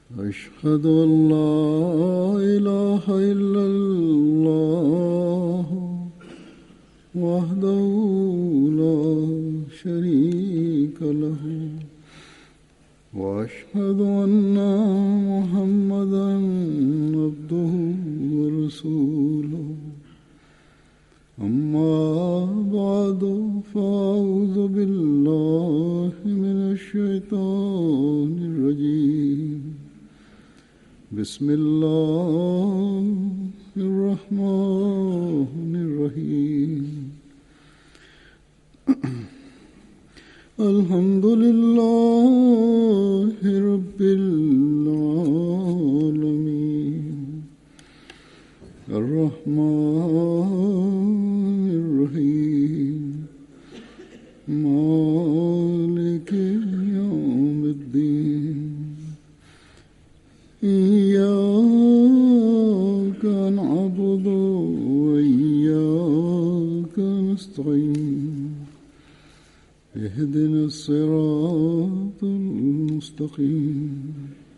أشهد أن لا إله إلا الله وحده لا شريك له وأشهد أن محمدا عبده ورسوله أما بعد فأعوذ بالله من الشيطان الرجيم بسم الله الرحمن الرحيم الحمد لله رب العالمين الرحمن الرحيم مالك يوم الدين إياك نعبد وإياك نستعين اهدنا الصراط المستقيم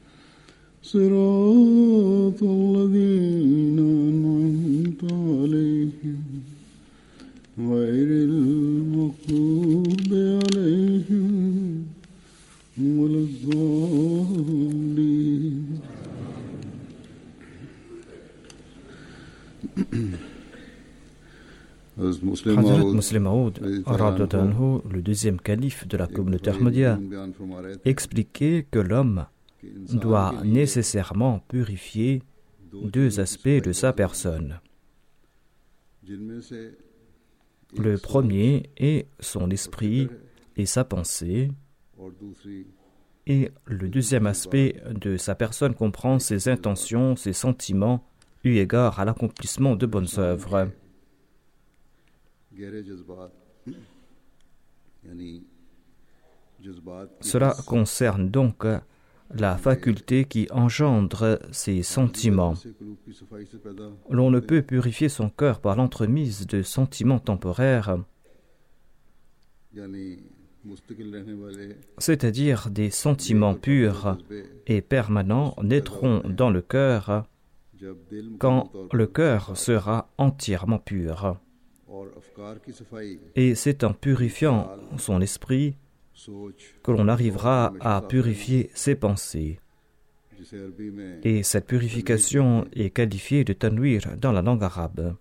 صراط الذين أنعمت عليهم غير المغضوب عليهم ولا الضالين Hazrat Muslim Maud, le deuxième calife de la communauté Ahmadiyya, expliquait que l'homme doit nécessairement purifier deux aspects de sa personne. Le premier est son esprit et sa pensée, et le deuxième aspect de sa personne comprend ses intentions, ses sentiments, eu égard à l'accomplissement de bonnes œuvres. Cela concerne donc la faculté qui engendre ces sentiments. L'on ne peut purifier son cœur par l'entremise de sentiments temporaires, c'est-à-dire des sentiments purs et permanents naîtront dans le cœur quand le cœur sera entièrement pur. Et c'est en purifiant son esprit que l'on arrivera à purifier ses pensées. Et cette purification est qualifiée de tanwir dans la langue arabe.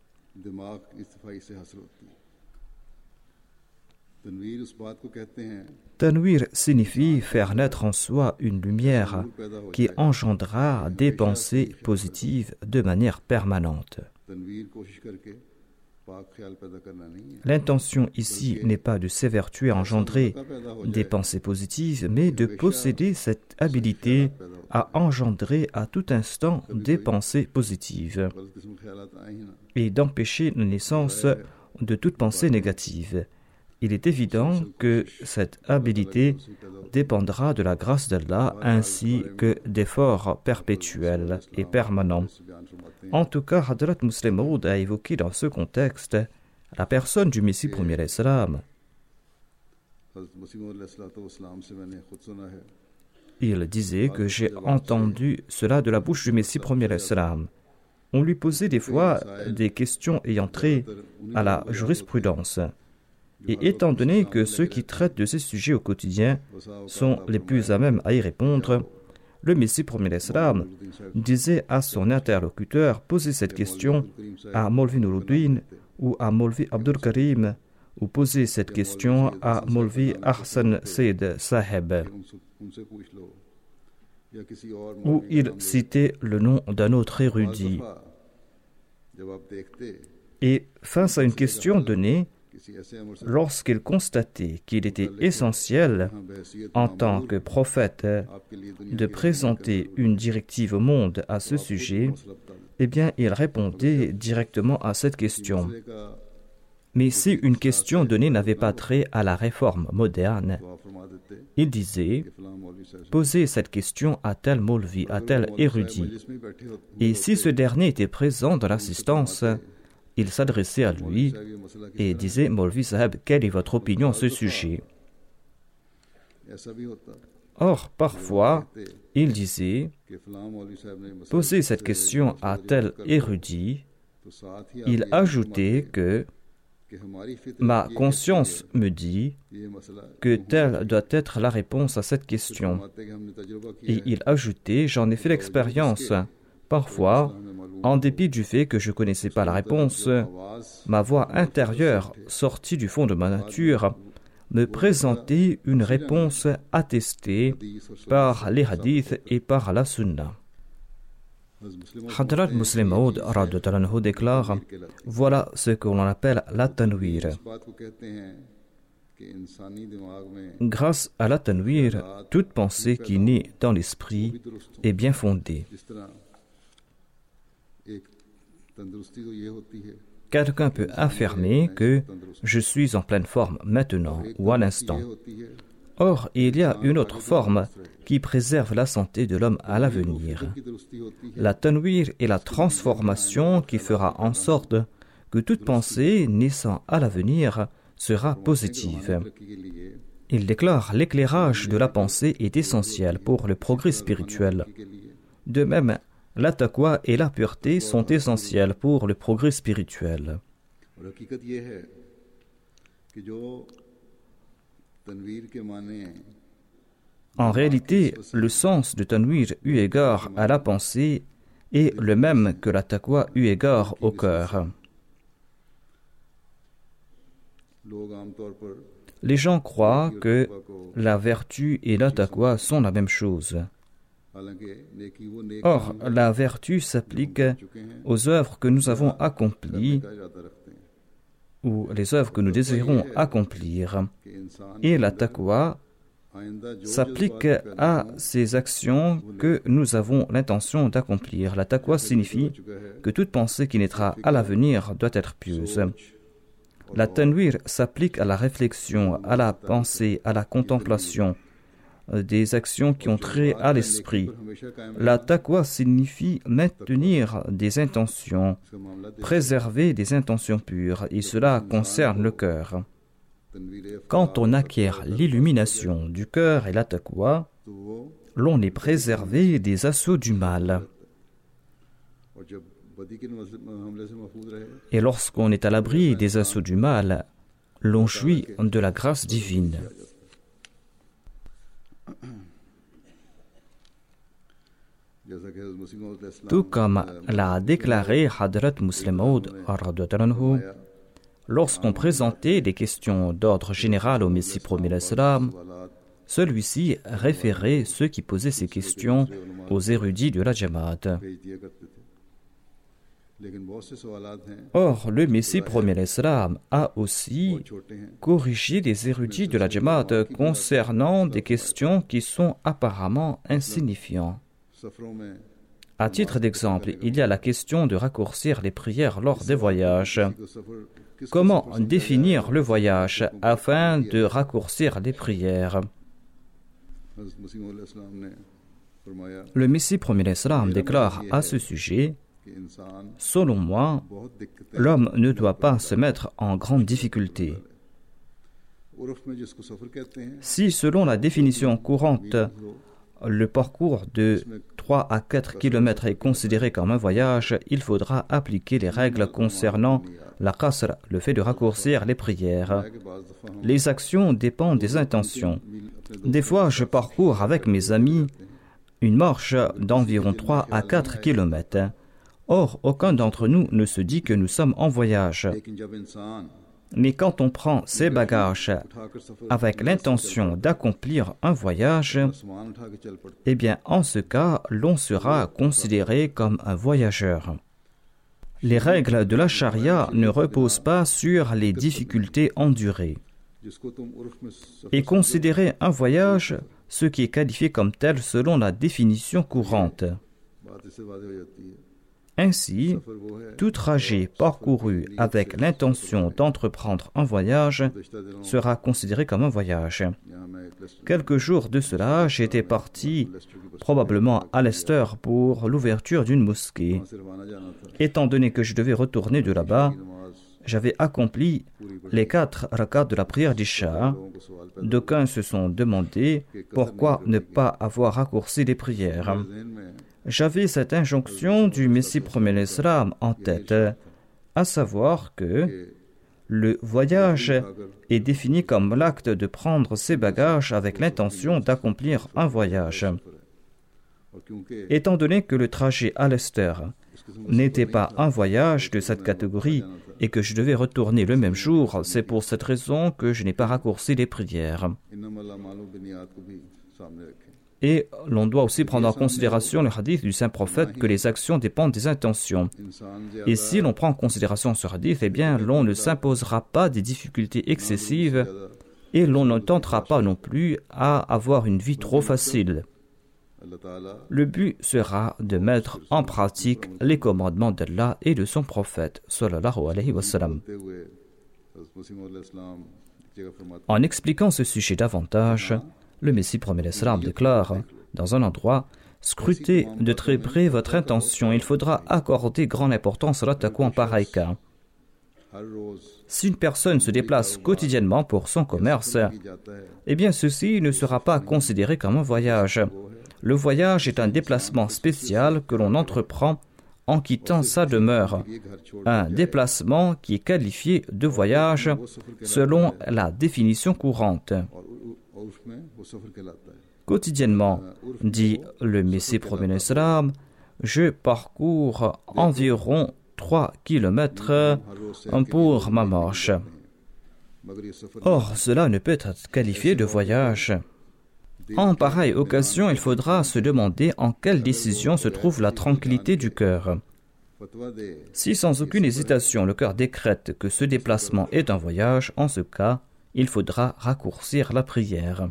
Tanwir signifie faire naître en soi une lumière qui engendrera des pensées positives de manière permanente. L'intention ici n'est pas de s'évertuer à engendrer des pensées positives, mais de posséder cette habilité à engendrer à tout instant des pensées positives et d'empêcher la naissance de toute pensée négative. Il est évident que cette habilité dépendra de la grâce d'Allah ainsi que d'efforts perpétuels et permanents. En tout cas, Hadrat Muslim Maud a évoqué dans ce contexte la personne du Messie premier l'Islam. Il disait que j'ai entendu cela de la bouche du Messie premier l'Islam. On lui posait des fois des questions ayant trait à la jurisprudence. Et étant donné que ceux qui traitent de ces sujets au quotidien sont les plus à même à y répondre, le Messie premier l'Islam disait à son interlocuteur: posez cette question à Maulvi Nuruddin ou à Maulvi Abdul Karim, ou posez cette question à Maulvi Ahsan Sayyid Saheb. Où il citait le nom d'un autre érudit. Et face à une question donnée, lorsqu'il constatait qu'il était essentiel, en tant que prophète, de présenter une directive au monde à ce sujet, eh bien, il répondait directement à cette question. Mais si une question donnée n'avait pas trait à la réforme moderne, il disait « Posez cette question à tel Maulvi, à tel érudit. » Et si ce dernier était présent dans l'assistance, il s'adressait à lui et disait « Maulvi Saheb, quelle est votre opinion à ce sujet ?» Or, parfois, il disait, poser cette question à tel érudit, il ajoutait que ma conscience me dit que telle doit être la réponse à cette question. Et il ajoutait, j'en ai fait l'expérience. Parfois, en dépit du fait que je ne connaissais pas la réponse, ma voix intérieure, sortie du fond de ma nature, me présentait une réponse attestée par les hadiths et par la sunna. Hadrat Muslim Maud déclare, voilà ce que l'on appelle la tanwir. Grâce à la tanwir, toute pensée qui naît dans l'esprit est bien fondée. Quelqu'un peut affirmer que je suis en pleine forme maintenant ou à l'instant. Or, il y a une autre forme qui préserve la santé de l'homme à l'avenir. La tanwir est la transformation qui fera en sorte que toute pensée naissant à l'avenir sera positive. Il déclare l'éclairage de la pensée est essentiel pour le progrès spirituel. De même, la taqwa et la pureté sont essentielles pour le progrès spirituel. En réalité, le sens de tanwir eu égard à la pensée est le même que la taqwa eu égard au cœur. Les gens croient que la vertu et la taqwa sont la même chose. Or, la vertu s'applique aux œuvres que nous avons accomplies ou les œuvres que nous désirons accomplir. Et la taqwa s'applique à ces actions que nous avons l'intention d'accomplir. La taqwa signifie que toute pensée qui naîtra à l'avenir doit être pieuse. La tanwir s'applique à la réflexion, à la pensée, à la contemplation, des actions qui ont trait à l'esprit. La taqwa signifie maintenir des intentions, préserver des intentions pures, et cela concerne le cœur. Quand on acquiert l'illumination du cœur et la taqwa, l'on est préservé des assauts du mal. Et lorsqu'on est à l'abri des assauts du mal, l'on jouit de la grâce divine. Tout comme l'a déclaré Hadrat Muslim Maud, lorsqu'on présentait des questions d'ordre général au Messie premier l'Islam, celui-ci référait ceux qui posaient ces questions aux érudits de la Jamaat. Or, le Messie premier l'Islam a aussi corrigé les érudits de la Jamaat concernant des questions qui sont apparemment insignifiantes. À titre d'exemple, il y a la question de raccourcir les prières lors des voyages. Comment définir le voyage afin de raccourcir les prières? Le Messie premier l'Islam déclare à ce sujet: selon moi, l'homme ne doit pas se mettre en grande difficulté. Si, selon la définition courante, le parcours de 3 à 4 km est considéré comme un voyage, il faudra appliquer les règles concernant la qasr, le fait de raccourcir les prières. Les actions dépendent des intentions. Des fois, je parcours avec mes amis une marche d'environ 3 à 4 km. Or, aucun d'entre nous ne se dit que nous sommes en voyage. Mais quand on prend ses bagages avec l'intention d'accomplir un voyage, eh bien, en ce cas, l'on sera considéré comme un voyageur. Les règles de la charia ne reposent pas sur les difficultés endurées. Et considérer un voyage ce qui est qualifié comme tel selon la définition courante. Ainsi, tout trajet parcouru avec l'intention d'entreprendre un voyage sera considéré comme un voyage. Quelques jours de cela, j'étais parti probablement à Leicester pour l'ouverture d'une mosquée. Étant donné que je devais retourner de là-bas, j'avais accompli les 4 rakats de la prière d'Isha. D'aucuns se sont demandé pourquoi ne pas avoir raccourci les prières. J'avais cette injonction du Messie premier l'Islam en tête, à savoir que le voyage est défini comme l'acte de prendre ses bagages avec l'intention d'accomplir un voyage. Étant donné que le trajet à Leicester n'était pas un voyage de cette catégorie et que je devais retourner le même jour, c'est pour cette raison que je n'ai pas raccourci les prières. Et l'on doit aussi prendre en considération le hadith du saint prophète que les actions dépendent des intentions. Et si l'on prend en considération ce hadith, eh bien, l'on ne s'imposera pas des difficultés excessives et l'on ne tentera pas non plus à avoir une vie trop facile. Le but sera de mettre en pratique les commandements d'Allah et de son prophète, sallallahu alayhi wa sallam. En expliquant ce sujet davantage, le Messie premier l'Islam déclare dans un endroit: scrutez de très près votre intention, il faudra accorder grande importance à la taqwa en pareil cas. Si une personne se déplace quotidiennement pour son commerce, eh bien ceci ne sera pas considéré comme un voyage. Le voyage est un déplacement spécial que l'on entreprend en quittant sa demeure. Un déplacement qui est qualifié de voyage selon la définition courante. Quotidiennement, dit le Messie premier l'Islam, je parcours environ 3 kilomètres pour ma marche. Or, cela ne peut être qualifié de voyage. En pareille occasion, il faudra se demander en quelle décision se trouve la tranquillité du cœur. Si sans aucune hésitation le cœur décrète que ce déplacement est un voyage, en ce cas, il faudra raccourcir la prière.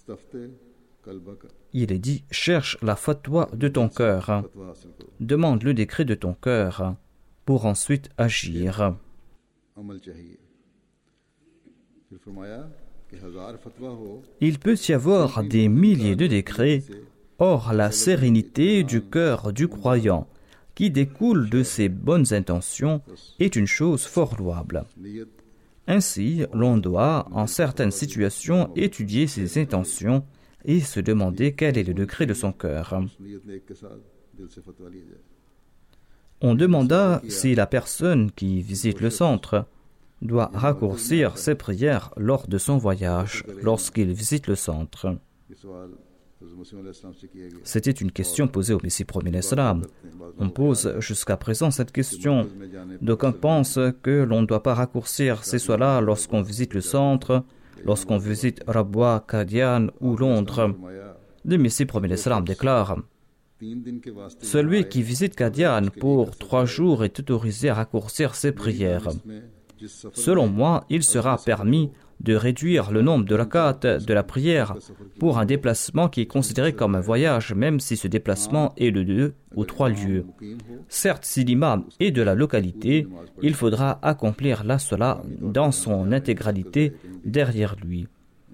Il est dit: cherche la fatwa de ton cœur, demande le décret de ton cœur, pour ensuite agir. Il peut y avoir des milliers de décrets, or la sérénité du cœur du croyant, qui découle de ses bonnes intentions, est une chose fort louable. Ainsi, l'on doit, en certaines situations, étudier ses intentions et se demander quel est le degré de son cœur. On demanda si la personne qui visite le centre doit raccourcir ses prières lors de son voyage, lorsqu'il visite le centre. C'était une question posée au Messie premier l'Islam. On pose jusqu'à présent cette question. D'aucuns pensent que l'on ne doit pas raccourcir ces soirs-là lorsqu'on visite le centre, lorsqu'on visite Rabwa, Qadian ou Londres. Le Messie premier l'Islam déclare: celui qui visite Qadian pour 3 jours est autorisé à raccourcir ses prières. Selon moi, il sera permis de réduire le nombre de rakats de la prière pour un déplacement qui est considéré comme un voyage, même si ce déplacement est de 2 ou 3 lieues. Certes, si l'imam est de la localité, il faudra accomplir la salat dans son intégralité derrière lui.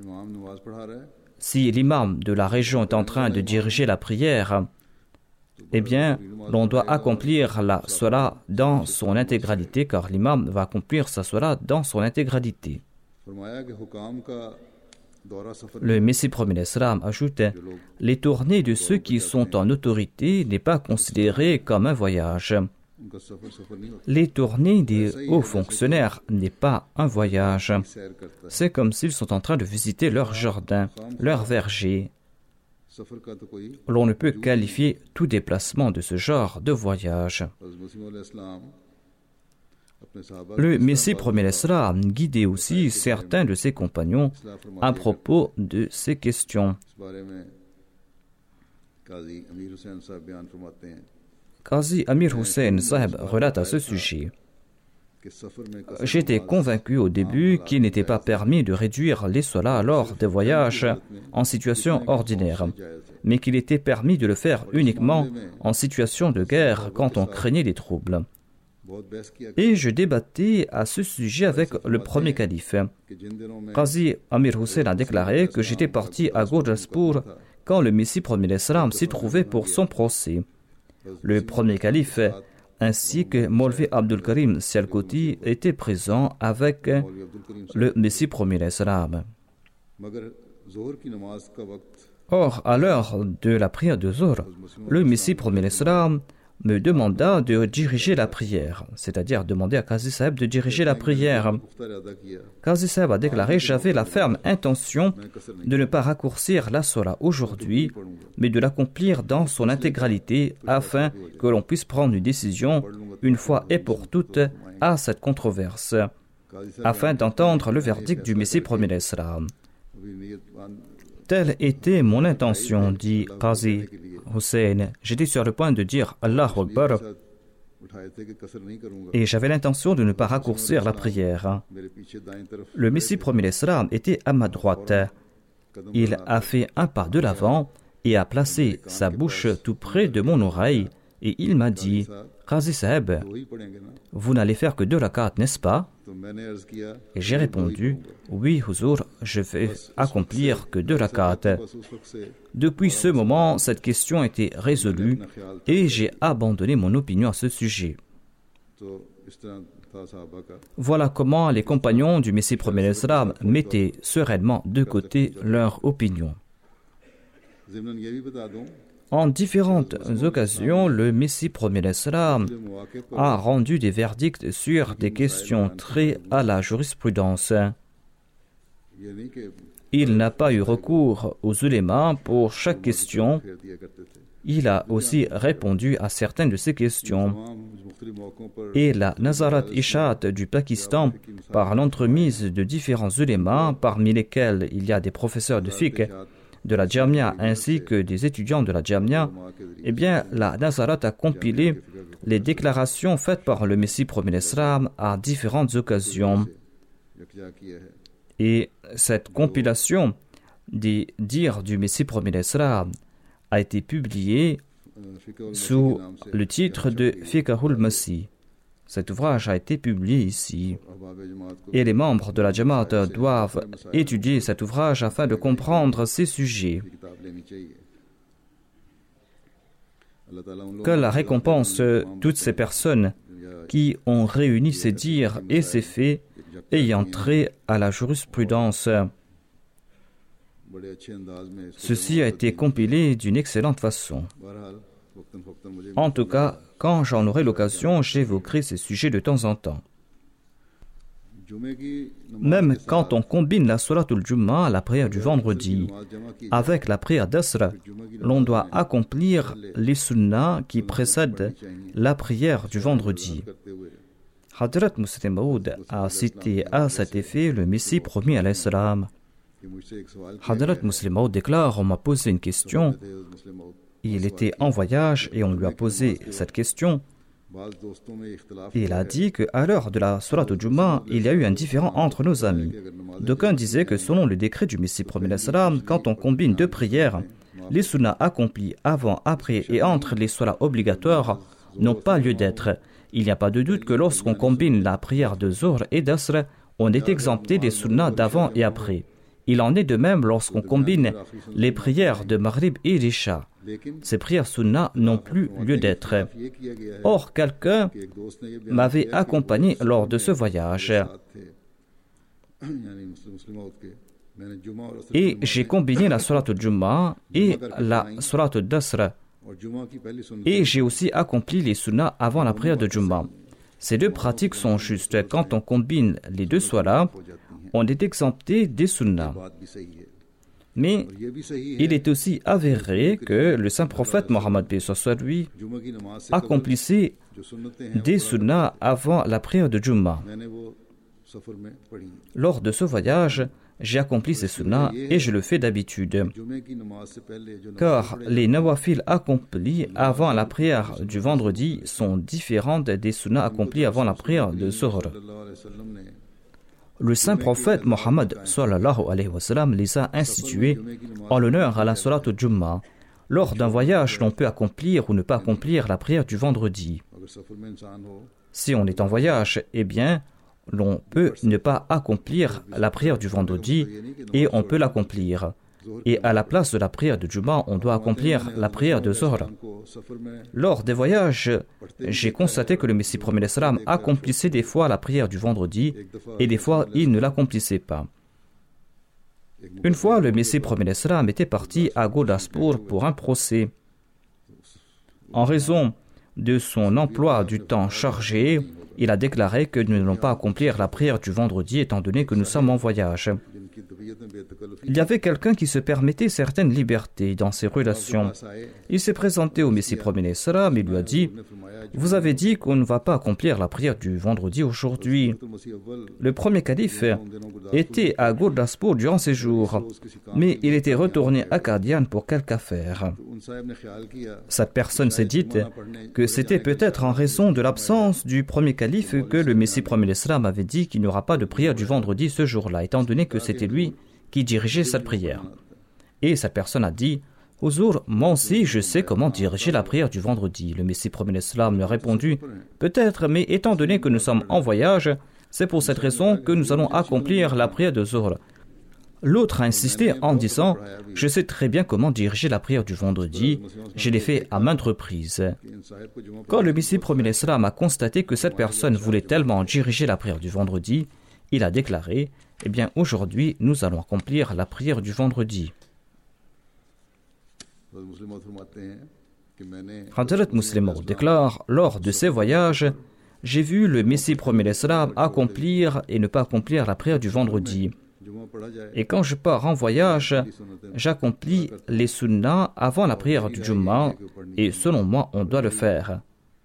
Si l'imam de la région est en train de diriger la prière, eh bien, l'on doit accomplir la salat dans son intégralité, car l'imam va accomplir sa salat dans son intégralité. Le Messie premier l'Islam ajoute: les tournées de ceux qui sont en autorité n'est pas considéré comme un voyage. Les tournées des hauts fonctionnaires n'est pas un voyage. C'est comme s'ils sont en train de visiter leur jardin, leur verger. L'on ne peut qualifier tout déplacement de ce genre de voyage. Le Messie premier l'Islam guidait aussi certains de ses compagnons à propos de ces questions. Qazi Amir Hussain Sahib relate à ce sujet: j'étais convaincu au début qu'il n'était pas permis de réduire les salats lors des voyages en situation ordinaire, mais qu'il était permis de le faire uniquement en situation de guerre quand on craignait des troubles. Et je débattais à ce sujet avec le premier calife. Qazi Amir Hussain a déclaré que j'étais parti à Gurdaspur quand le Messie premier l'Islam s'y trouvait pour son procès. Le premier calife ainsi que Maulvi Abdul Karim Sialkoti étaient présents avec le Messie premier l'Islam. Or, à l'heure de la prière de Zohr, le Messie premier l'Islam me demanda de diriger la prière, c'est-à-dire demander à Qazi Saheb de diriger la prière. Qazi Saheb a déclaré: j'avais la ferme intention de ne pas raccourcir la Salah aujourd'hui, mais de l'accomplir dans son intégralité afin que l'on puisse prendre une décision une fois et pour toutes à cette controverse, afin d'entendre le verdict du Messie premier l'Islam. Telle était mon intention, dit Qazi Hussein. J'étais sur le point de dire Allahu Akbar et j'avais l'intention de ne pas raccourcir la prière. Le Messie premier l'Islam était à ma droite. Il a fait un pas de l'avant et a placé sa bouche tout près de mon oreille et il m'a dit: Qazi Saheb, vous n'allez faire que 2 rakats, n'est-ce pas? Et j'ai répondu: oui, Huzour, je vais accomplir que 2 rakats. Depuis ce moment, cette question a été résolue et j'ai abandonné mon opinion à ce sujet. Voilà comment les compagnons du Messie premier l'Islam mettaient sereinement de côté leur opinion. En différentes occasions, le Messie premier l'Islam a rendu des verdicts sur des questions très à la jurisprudence. Il n'a pas eu recours aux ulémas pour chaque question. Il a aussi répondu à certaines de ces questions. Et la Nazarat Ishaat du Pakistan, par l'entremise de différents ulémas, parmi lesquels il y a des professeurs de fiqh de la Jamia ainsi que des étudiants de la Jamia, eh bien, la Nazarat a compilé les déclarations faites par le Messie premier l'Islam à différentes occasions. Et cette compilation des dires du Messie premier l'Islam a été publiée sous le titre de Fiqhul Masih. Cet ouvrage a été publié ici. Et les membres de la Jamaat doivent étudier cet ouvrage afin de comprendre ces sujets. Qu'Allah récompense toutes ces personnes qui ont réuni ces dires et ces faits ayant trait à la jurisprudence. Ceci a été compilé d'une excellente façon. En tout cas, quand j'en aurai l'occasion, j'évoquerai ces sujets de temps en temps. Même quand on combine la Salatul Jum'ah, la prière du vendredi, avec la prière d'Asr, l'on doit accomplir les sunnahs qui précèdent la prière du vendredi. Hadrat Muslim Maud a cité à cet effet le Messie premier alayhi salam. Hadrat Muslim Maud déclare: on m'a posé une question. Il était en voyage et on lui a posé cette question. Il a dit qu'à l'heure de la Surat al-Jum'ah, il y a eu un différend entre nos amis. D'aucuns disaient que selon le décret du Messie premier salam, quand on combine 2 prières, les sunnahs accomplis avant, après et entre les surahs obligatoires n'ont pas lieu d'être. Il n'y a pas de doute que lorsqu'on combine la prière de Zohr et d'Asr, on est exempté des sunnahs d'avant et après. Il en est de même lorsqu'on combine les prières de Maghrib et d'Isha. Ces prières sunnah n'ont plus lieu d'être. Or, quelqu'un m'avait accompagné lors de ce voyage. Et j'ai combiné la Surat al-Jum'ah et la Surat al-Dasr. Et j'ai aussi accompli les sunnahs avant la prière de Jum'ah. Ces 2 pratiques sont justes. Quand on combine les 2 salahs, on est exempté des sunnahs. Mais il est aussi avéré que le saint prophète Mohammed lui accomplissait des sunnahs avant la prière de Jum'ah. Lors de ce voyage, j'ai accompli ces sunnahs et je le fais d'habitude. Car les nawafil accomplis avant la prière du vendredi sont différentes des sunnahs accomplis avant la prière de Zuhr. Le saint prophète Mohammed les a institués en l'honneur à la Salat al-Jum'ah. Lors d'un voyage, l'on peut accomplir ou ne pas accomplir la prière du vendredi. Si on est en voyage, eh bien, l'on peut ne pas accomplir la prière du vendredi et on peut l'accomplir. et à la place de la prière de Juma, on doit accomplir la prière de Zohr. Lors des voyages, j'ai constaté que le Messie premier salam accomplissait des fois la prière du vendredi et des fois il ne l'accomplissait pas. Une fois, le Messie premier salam était parti à Gurdaspur pour un procès. En raison de son emploi du temps chargé, il a déclaré que nous n'allons pas accomplir la prière du vendredi étant donné que nous sommes en voyage. Il y avait quelqu'un qui se permettait certaines libertés dans ses relations. Il s'est présenté au Messie premier salam et lui a dit « Vous avez dit qu'on ne va pas accomplir la prière du vendredi aujourd'hui. » Le premier calife était à Gurdaspur durant ses jours, mais il était retourné à Qadian pour quelque affaire. Cette personne s'est dit que c'était peut-être en raison de l'absence du premier calife que le Messie premier salam avait dit qu'il n'y aura pas de prière du vendredi ce jour-là, étant donné que c'était lui qui dirigeait cette prière. Et cette personne a dit « Huzur, moi aussi je sais comment diriger la prière du vendredi. » Le Messie premier salam lui a répondu « Peut-être, mais étant donné que nous sommes en voyage, c'est pour cette raison que nous allons accomplir la prière de Zohr. » L'autre a insisté en disant « Je sais très bien comment diriger la prière du vendredi, je l'ai fait à maintes reprises. » Quand le Messie premier salam a constaté que cette personne voulait tellement diriger la prière du vendredi, il a déclaré « Eh bien, aujourd'hui, nous allons accomplir la prière du vendredi. » Hadrat Muslim Maud déclare « Lors de ces voyages, j'ai vu le Messie premier salam accomplir et ne pas accomplir la prière du vendredi. Et quand je pars en voyage, j'accomplis les sunnas avant la prière du Jumma et selon moi, on doit le faire. »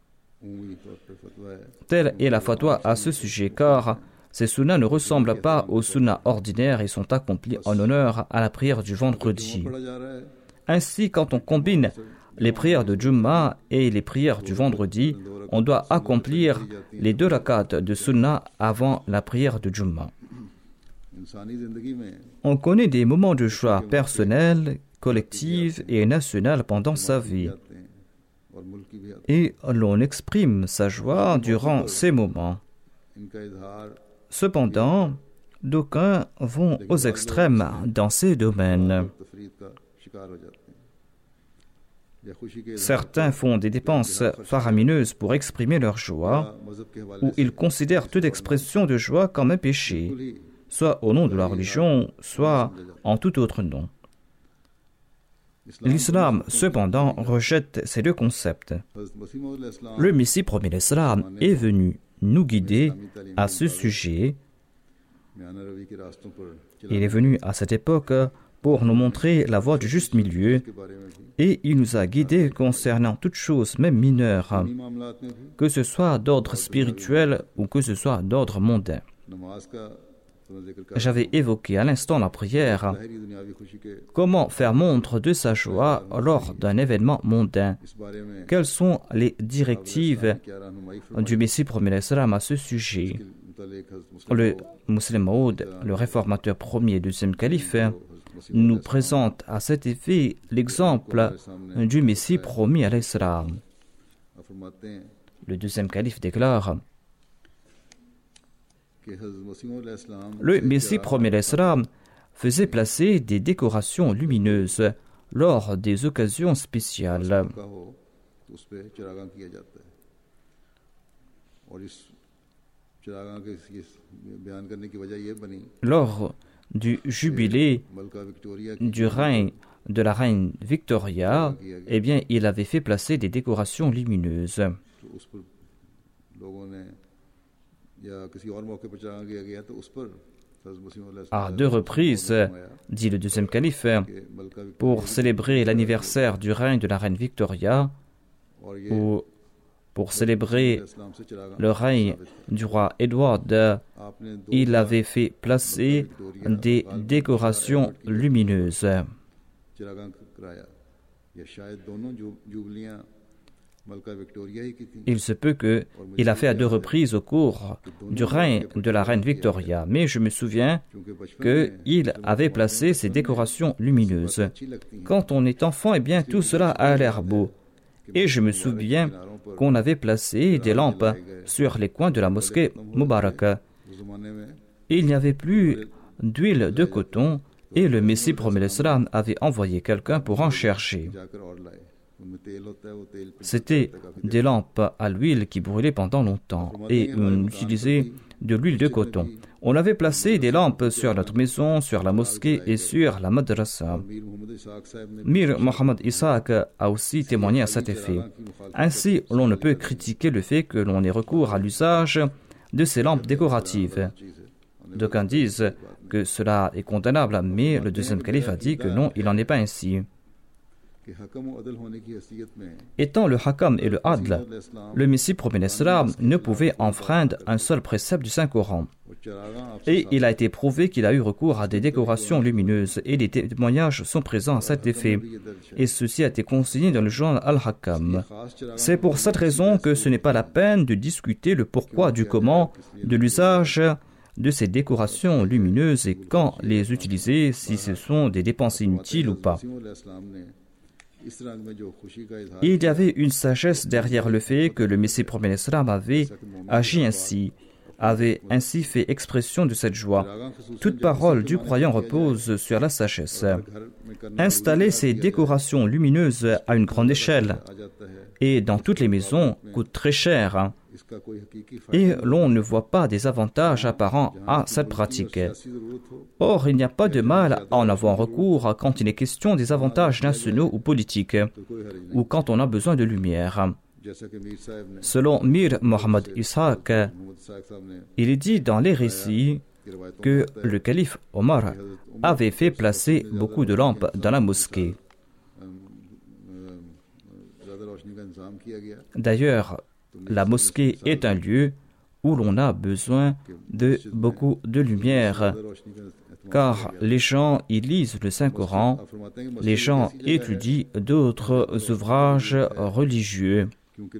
Telle est la fatwa à ce sujet, car ces sunnas ne ressemblent pas aux sunnas ordinaires et sont accomplis en honneur à la prière du vendredi. Ainsi, quand on combine les prières de Jumma et les prières du vendredi, on doit accomplir les 2 rakats de sunna avant la prière de Jumma. On connaît des moments de joie personnels, collectifs et nationaux pendant sa vie. Et l'on exprime sa joie durant ces moments. Cependant, d'aucuns vont aux extrêmes dans ces domaines. Certains font des dépenses faramineuses pour exprimer leur joie, ou ils considèrent toute expression de joie comme un péché, soit au nom de la religion, soit en tout autre nom. L'islam, cependant, rejette ces 2 concepts. Le Messie premier salam est venu nous guider à ce sujet. Il est venu à cette époque pour nous montrer la voie du juste milieu et il nous a guidés concernant toute chose, même mineure, que ce soit d'ordre spirituel ou que ce soit d'ordre mondain. J'avais évoqué à l'instant la prière. Comment faire montre de sa joie lors d'un événement mondain? Quelles sont les directives du Messie premier salam à ce sujet? Le Muslim Maud, le réformateur premier et deuxième calife, nous présente à cet effet l'exemple du Messie promis à l'Islam. Le deuxième calife déclare: le Messie premier salam faisait placer des décorations lumineuses lors des occasions spéciales. Lors du jubilé du règne de la reine Victoria, eh bien, il avait fait placer des décorations lumineuses. À 2 reprises, dit le deuxième calife, pour célébrer l'anniversaire du règne de la reine Victoria, ou pour célébrer le règne du roi Edward, il avait fait placer des décorations lumineuses. Il se peut qu'il a fait à 2 reprises au cours du règne de la reine Victoria, mais je me souviens qu'il avait placé ces décorations lumineuses. Quand on est enfant, eh bien, tout cela a l'air beau. Et je me souviens qu'on avait placé des lampes sur les coins de la mosquée Mubarak. Il n'y avait plus d'huile de coton et le Messie promet l'Islam avait envoyé quelqu'un pour en chercher. C'était des lampes à l'huile qui brûlaient pendant longtemps et on utilisait de l'huile de coton. On avait placé des lampes sur notre maison, sur la mosquée et sur la madrasa. Mir Mohammed Ishaq a aussi témoigné à cet effet. Ainsi, l'on ne peut critiquer le fait que l'on ait recours à l'usage de ces lampes décoratives. D'aucuns disent que cela est condamnable, mais le deuxième calife a dit que non, il n'en est pas ainsi. Étant le Hakam et le Adl, le Messie promet l'Islam ne pouvait enfreindre un seul précepte du Saint-Coran. Et il a été prouvé qu'il a eu recours à des décorations lumineuses et des témoignages sont présents à cet effet. Et ceci a été consigné dans le journal Al-Hakam. C'est pour cette raison que ce n'est pas la peine de discuter le pourquoi du comment de l'usage de ces décorations lumineuses et quand les utiliser, si ce sont des dépenses inutiles ou pas. Il y avait une sagesse derrière le fait que le Messie promet l'Islam avait agi ainsi, avait ainsi fait expression de cette joie. Toute parole du croyant repose sur la sagesse. Installer ces décorations lumineuses à une grande échelle et dans toutes les maisons coûte très cher. Et l'on ne voit pas des avantages apparents à cette pratique. Or, il n'y a pas de mal à en avoir recours quand il est question des avantages nationaux ou politiques, ou quand on a besoin de lumière. Selon Mir Mohammed Ishaq, il est dit dans les récits que le calife Omar avait fait placer beaucoup de lampes dans la mosquée. D'ailleurs, la mosquée est un lieu où l'on a besoin de beaucoup de lumière, car les gens y lisent le Saint-Coran, les gens étudient d'autres ouvrages religieux.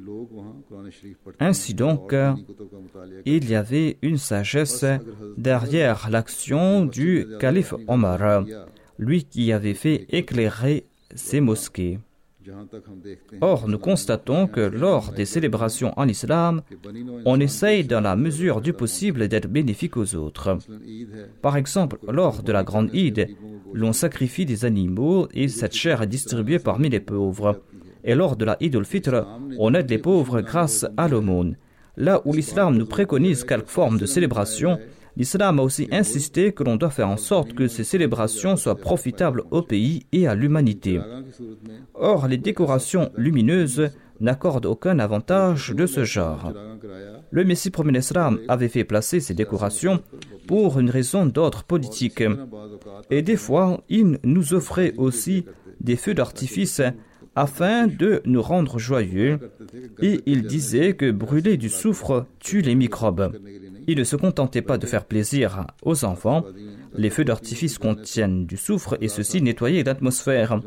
Ainsi donc, il y avait une sagesse derrière l'action du calife Omar, lui qui avait fait éclairer ces mosquées. Or, nous constatons que lors des célébrations en islam, on essaye dans la mesure du possible d'être bénéfique aux autres. Par exemple, lors de la grande Eid, l'on sacrifie des animaux et cette chair est distribuée parmi les pauvres. Et lors de la Eid al-Fitr, on aide les pauvres grâce à l'aumône. Là où l'islam nous préconise quelque forme de célébration, l'islam a aussi insisté que l'on doit faire en sorte que ces célébrations soient profitables au pays et à l'humanité. Or, les décorations lumineuses n'accordent aucun avantage de ce genre. Le Messie promet l'Islam avait fait placer ces décorations pour une raison d'ordre politique. Et des fois, il nous offrait aussi des feux d'artifice afin de nous rendre joyeux, et il disait que brûler du soufre tue les microbes. Il ne se contentait pas de faire plaisir aux enfants. Les feux d'artifice contiennent du soufre et ceci nettoyait l'atmosphère.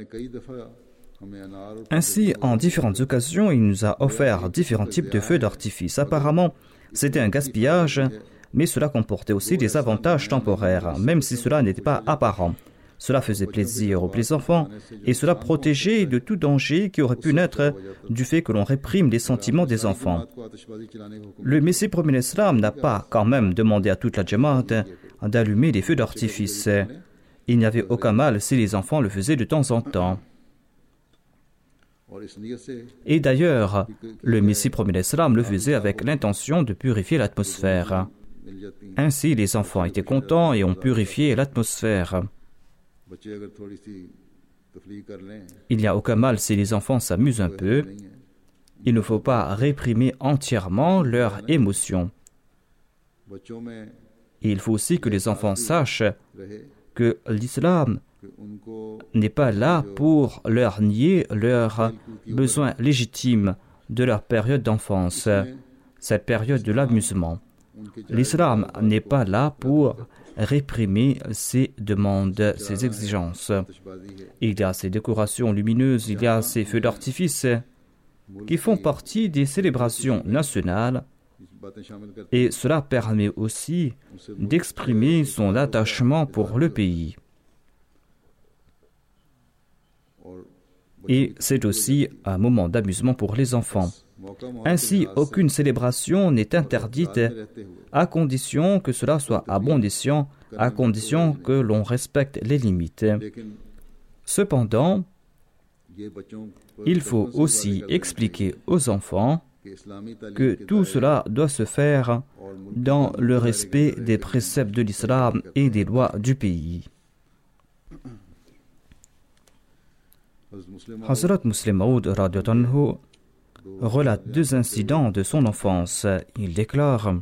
Ainsi, en différentes occasions, il nous a offert différents types de feux d'artifice. Apparemment, c'était un gaspillage, mais cela comportait aussi des avantages temporaires, même si cela n'était pas apparent. Cela faisait plaisir aux petits enfants et cela protégeait de tout danger qui aurait pu naître du fait que l'on réprime les sentiments des enfants. Le Messie promet l'Islam n'a pas quand même demandé à toute la Jamaat d'allumer des feux d'artifice. Il n'y avait aucun mal si les enfants le faisaient de temps en temps. Et d'ailleurs, le Messie promet l'Islam le faisait avec l'intention de purifier l'atmosphère. Ainsi, les enfants étaient contents et ont purifié l'atmosphère. Il n'y a aucun mal si les enfants s'amusent un peu. Il ne faut pas réprimer entièrement leurs émotions. Et il faut aussi que les enfants sachent que l'islam n'est pas là pour leur nier leurs besoins légitimes de leur période d'enfance, cette période de l'amusement. L'islam n'est pas là pour réprimer ces demandes, ces exigences. Il y a ces décorations lumineuses, il y a ces feux d'artifice qui font partie des célébrations nationales et cela permet aussi d'exprimer son attachement pour le pays. Et c'est aussi un moment d'amusement pour les enfants. Ainsi, aucune célébration n'est interdite à condition que cela soit à bon escient, à condition que l'on respecte les limites. Cependant, il faut aussi expliquer aux enfants que tout cela doit se faire dans le respect des préceptes de l'islam et des lois du pays. Hazrat Muslim Maud radhiyallahu anhu relate 2 incidents de son enfance. Il déclare: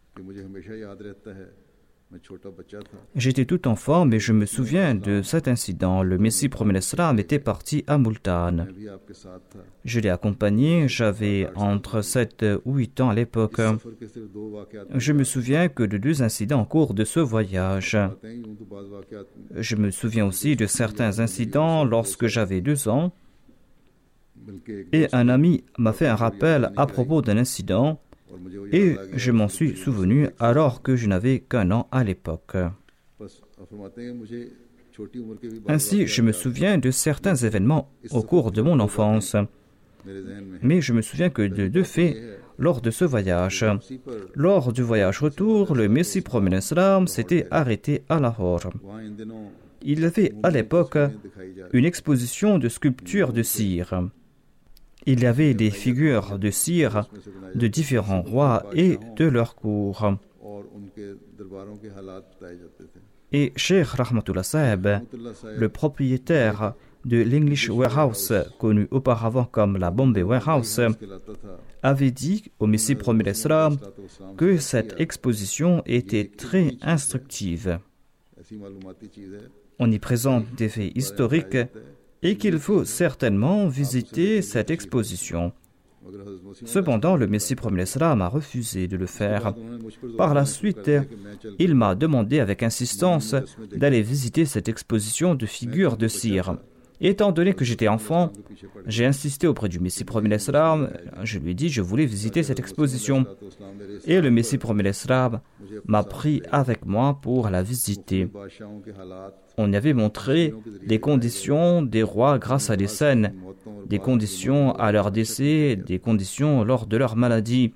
J'étais tout enfant, mais je me souviens de cet incident. Le Messie promet l'Islam était parti à Multan. Je l'ai accompagné, j'avais entre 7 ou 8 ans à l'époque. Je me souviens que de 2 incidents au cours de ce voyage. Je me souviens aussi de certains incidents lorsque j'avais 2 ans. Et un ami m'a fait un rappel à propos d'un incident. Et je m'en suis souvenu alors que je n'avais qu'1 an à l'époque. Ainsi, je me souviens de certains événements au cours de mon enfance. Mais je me souviens que de 2 faits lors de ce voyage. Lors du voyage retour, le Messie promet l'Islam s'était arrêté à Lahore. Il y avait à l'époque une exposition de sculptures de cire. Il y avait des figures de cire de différents rois et de leur cour. Et Cheikh Rahmatullah Sahib, le propriétaire de l'English Warehouse, connu auparavant comme la Bombay Warehouse, avait dit au Messie promet l'Islam que cette exposition était très instructive. On y présente des faits historiques et qu'il faut certainement visiter cette exposition. Cependant, le Messie promet l'Islam a refusé de le faire. Par la suite, il m'a demandé avec insistance d'aller visiter cette exposition de figures de cire. Étant donné que j'étais enfant, j'ai insisté auprès du Messie promet l'Islam. Je lui ai dit que je voulais visiter cette exposition. Et le Messie promet l'Islam m'a pris avec moi pour la visiter. On y avait montré les conditions des rois grâce à des scènes, des conditions à leur décès, des conditions lors de leur maladie.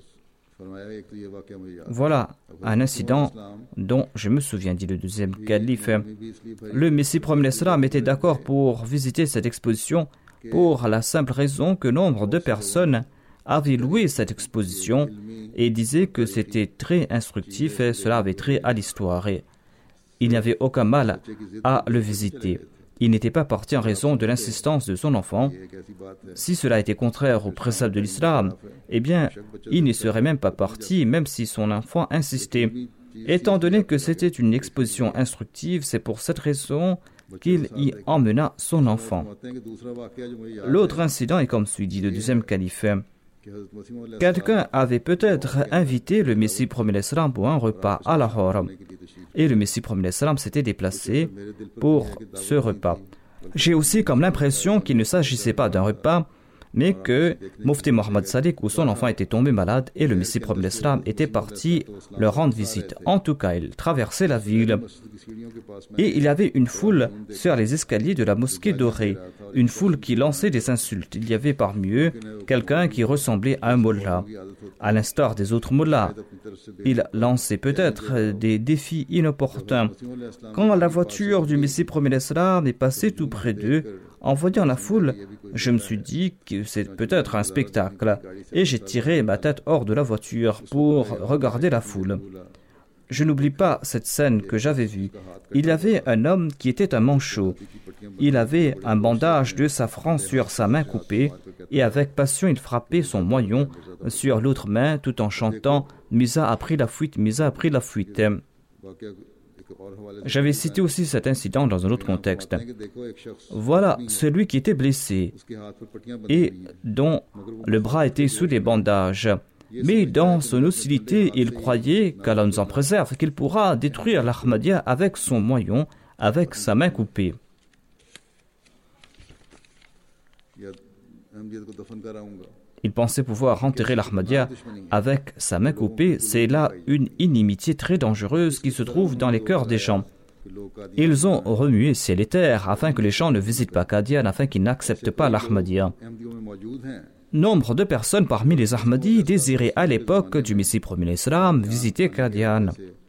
Voilà un incident dont je me souviens, dit le 2e calife. Le Messie promet l'Islam était d'accord pour visiter cette exposition pour la simple raison que nombre de personnes avaient loué cette exposition et disaient que c'était très instructif et cela avait trait à l'histoire. Il n'y avait aucun mal à le visiter. Il n'était pas parti en raison de l'insistance de son enfant. Si cela était contraire aux préceptes de l'islam, eh bien, il n'y serait même pas parti, même si son enfant insistait. Étant donné que c'était une exposition instructive, c'est pour cette raison qu'il y emmena son enfant. L'autre incident est comme suit, dit le 2e calife. Quelqu'un avait peut-être invité le Messie promet l'Islam pour un repas à Lahore. Et le Messie promet l'Islam s'était déplacé pour ce repas. J'ai aussi comme l'impression qu'il ne s'agissait pas d'un repas, mais que Mufti Mohammed Sadiq ou son enfant était tombé malade et le Messie promet l'Islam était parti leur rendre visite. En tout cas, il traversait la ville et il y avait une foule sur les escaliers de la mosquée dorée, une foule qui lançait des insultes. Il y avait parmi eux quelqu'un qui ressemblait à un mullah. À l'instar des autres mullahs, il lançait peut-être des défis inopportuns. Quand la voiture du Messie promet l'Islam est passée tout près d'eux, en voyant la foule, je me suis dit que c'est peut-être un spectacle et j'ai tiré ma tête hors de la voiture pour regarder la foule. Je n'oublie pas cette scène que j'avais vue. Il y avait un homme qui était un manchot. Il avait un bandage de safran sur sa main coupée et avec passion il frappait son moignon sur l'autre main tout en chantant « Misa a pris la fuite, Misa a pris la fuite ». J'avais cité aussi cet incident dans un autre contexte. Voilà celui qui était blessé et dont le bras était sous des bandages. Mais dans son hostilité, il croyait qu'Allah nous en préserve, qu'il pourra détruire l'Ahmadiyya avec son moignon, avec sa main coupée. Il pensait pouvoir enterrer l'Ahmadiyya avec sa main coupée. C'est là une inimitié très dangereuse qui se trouve dans les cœurs des gens. Ils ont remué ciel et terre afin que les gens ne visitent pas Qadian, afin qu'ils n'acceptent pas l'Ahmadiyya. Nombre de personnes parmi les Ahmadis désiraient à l'époque du Messie premier l'Islam visiter Qadian.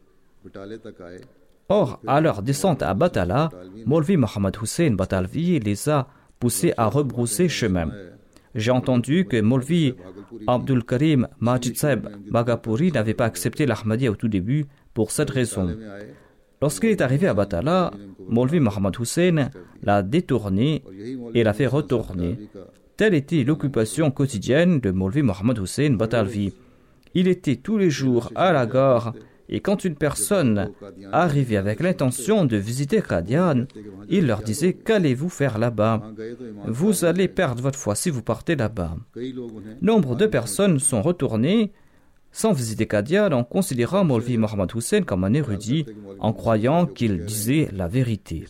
Or, à leur descente à Batala, Maulvi Mohammad Hussein Batalvi les a poussés à rebrousser chemin. J'ai entendu que Maulvi Abdul Karim Majid Saib Bagapuri n'avait pas accepté l'Ahmadiyya au tout début pour cette raison. Lorsqu'il est arrivé à Batala, Maulvi Mohammad Hussein l'a détourné et l'a fait retourner. Telle était l'occupation quotidienne de Maulvi Mohammad Hussein Batalvi. Il était tous les jours à la gare et quand une personne arrivait avec l'intention de visiter Qadian, il leur disait: qu'allez-vous faire là-bas? Vous allez perdre votre foi si vous partez là-bas. Nombre de personnes sont retournées sans visiter Qadian en considérant Maulvi Mohammad Hussein comme un érudit, en croyant qu'il disait la vérité.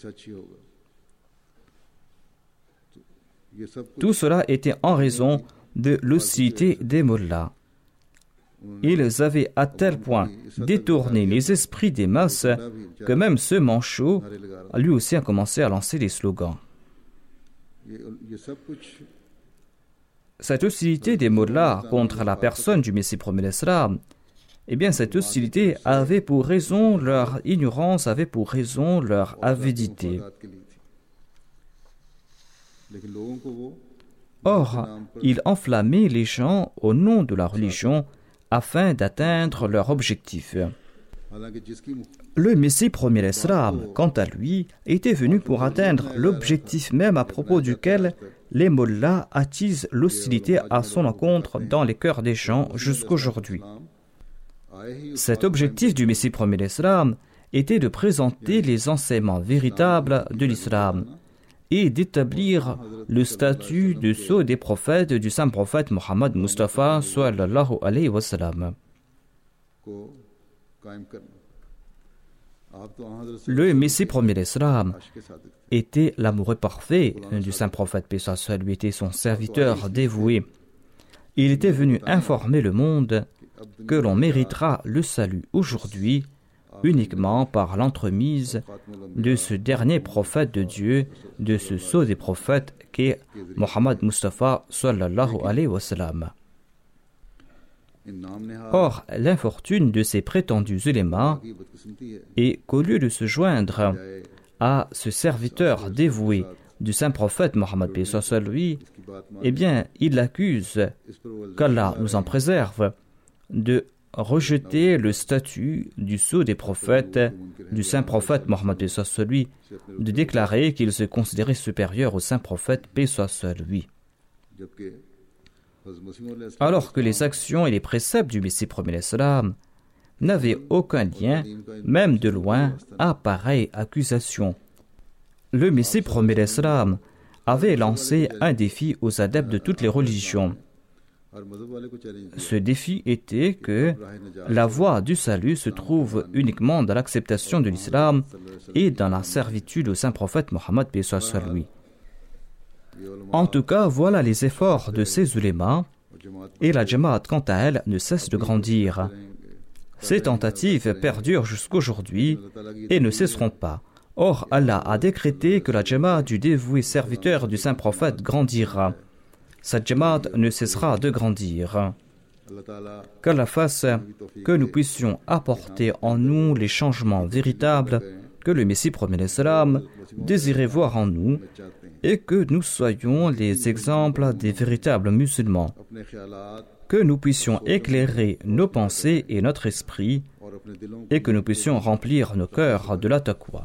Tout cela était en raison de l'hostilité des mollahs. Ils avaient à tel point détourné les esprits des masses que même ce manchot, lui aussi, a commencé à lancer des slogans. Cette hostilité des mollahs contre la personne du Messie premier l'Islam, eh bien, cette hostilité avait pour raison leur ignorance, avait pour raison leur avidité. Or, ils enflammaient les gens au nom de la religion afin d'atteindre leur objectif. Le Messie premier l'Islam, quant à lui, était venu pour atteindre l'objectif même à propos duquel les mollahs attisent l'hostilité à son encontre dans les cœurs des gens jusqu'aujourd'hui. Cet objectif du Messie premier l'Islam était de présenter les enseignements véritables de l'islam et d'établir le statut de sceau des prophètes du saint prophète Mohammed Mustafa sallallahu alayhi wa sallam. Le Messie premier l'Islam était l'amoureux parfait du saint prophète, paix soit sur lui, était son serviteur dévoué. Il était venu informer le monde que l'on méritera le salut aujourd'hui uniquement par l'entremise de ce dernier prophète de Dieu, de ce sceau des prophètes qu'est Mohammed Mustafa sallallahu alayhi wa sallam. Or, l'infortune de ces prétendus ulémas est qu'au lieu de se joindre à ce serviteur dévoué du saint prophète Mohammed paix soit sur lui, eh bien, il l'accuse, qu'Allah nous en préserve, de rejeter le statut du sceau des prophètes, du saint prophète Mohammed paix soit sur lui, de déclarer qu'il se considérait supérieur au saint prophète paix soit sur lui. Alors que les actions et les préceptes du Messie premier l'Islam n'avaient aucun lien, même de loin, à pareille accusation. Le Messie premier l'Islam avait lancé un défi aux adeptes de toutes les religions. Ce défi était que la voie du salut se trouve uniquement dans l'acceptation de l'islam et dans la servitude au saint prophète Mohammed paix soit sur lui. En tout cas, voilà les efforts de ces ulémas, et la Jamaat, quant à elle, ne cesse de grandir. Ces tentatives perdurent jusqu'aujourd'hui et ne cesseront pas. Or, Allah a décrété que la Jamaat du dévoué serviteur du saint prophète grandira. Cette Jamaat ne cessera de grandir. Qu'Allah fasse que nous puissions apporter en nous les changements véritables que le Messie premier l'Islam désirait voir en nous, et que nous soyons les exemples des véritables musulmans, que nous puissions éclairer nos pensées et notre esprit, et que nous puissions remplir nos cœurs de la taqwa.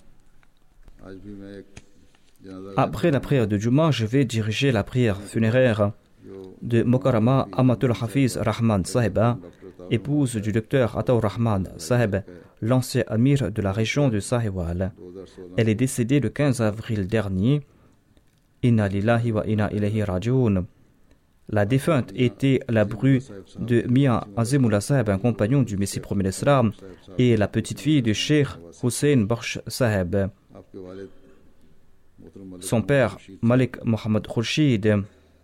Après la prière de Juma, je vais diriger la prière funéraire de Mokarama Amatul Hafiz Rahman Sahiba, épouse du docteur Ataur Rahman Sahib, l'ancien amir de la région de Sahiwal. Elle est décédée le 15 avril dernier. Inna lillahi wa inna ilayhi raji'un. La défunte était la bru de Mia Azimullah Sahib, un compagnon du Messie premier l'Islam, et la petite fille de Sheikh Hussein Bakhsh Sahib. Son père, Malik Mohammad Khurshid,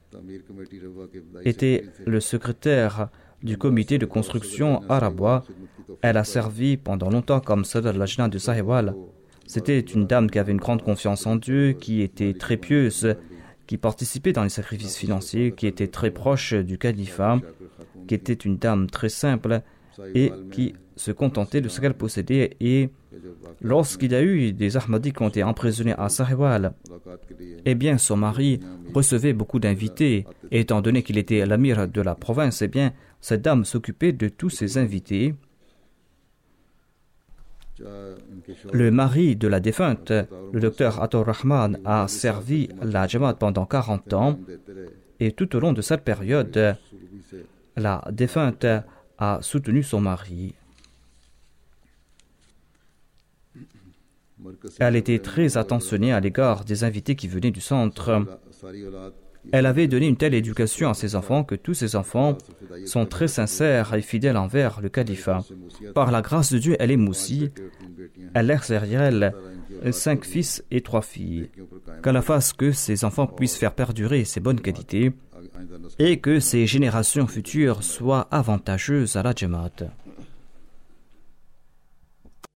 était le secrétaire du comité de construction à Rabwa. Elle a servi pendant longtemps comme Sadr Lajna de Sahiwal. C'était une dame qui avait une grande confiance en Dieu, qui était très pieuse qui participait dans les sacrifices financiers, qui était très proche du califat, qui était une dame très simple et qui se contentait de ce qu'elle possédait. Et lorsqu'il y a eu des Ahmadis qui ont été emprisonnés à Sahiwal, eh bien son mari recevait beaucoup d'invités. Et étant donné qu'il était l'amir de la province, eh bien cette dame s'occupait de tous ces invités. Le mari de la défunte, le docteur Atur Rahman, a servi la Jamaat pendant 40 ans et tout au long de cette période, la défunte a soutenu son mari. Elle était très attentionnée à l'égard des invités qui venaient du centre. Elle avait donné une telle éducation à ses enfants que tous ses enfants sont très sincères et fidèles envers le califat. Par la grâce de Dieu, elle est moussie. Elle laisse derrière elle 5 fils et 3 filles. Qu'Allah fasse que ses enfants puissent faire perdurer ses bonnes qualités et que ses générations futures soient avantageuses à la Jamaat.